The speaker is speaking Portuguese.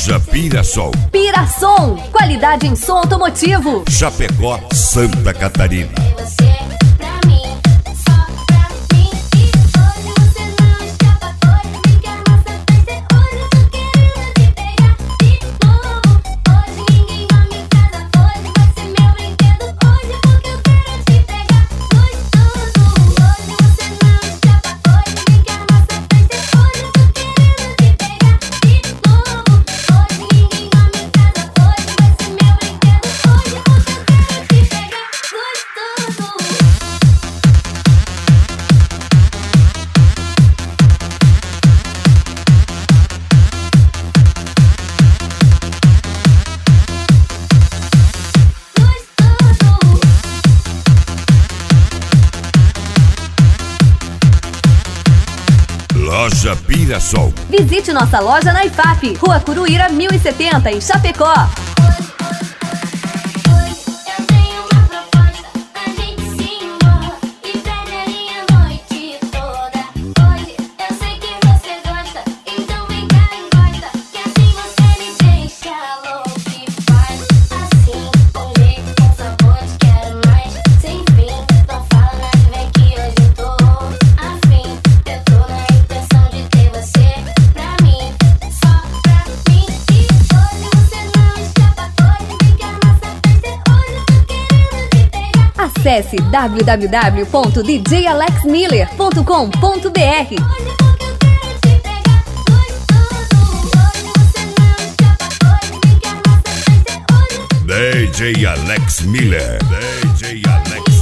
Loja Pirasol. Pirasol, qualidade em som automotivo. Chapecó, Santa Catarina. Loja Pirasol. Visite nossa loja na IFAP, Rua Curuíra 1070, em Chapecó. Acesse www.djalexmiller.com.br. DJ Alex Miller. DJ Alex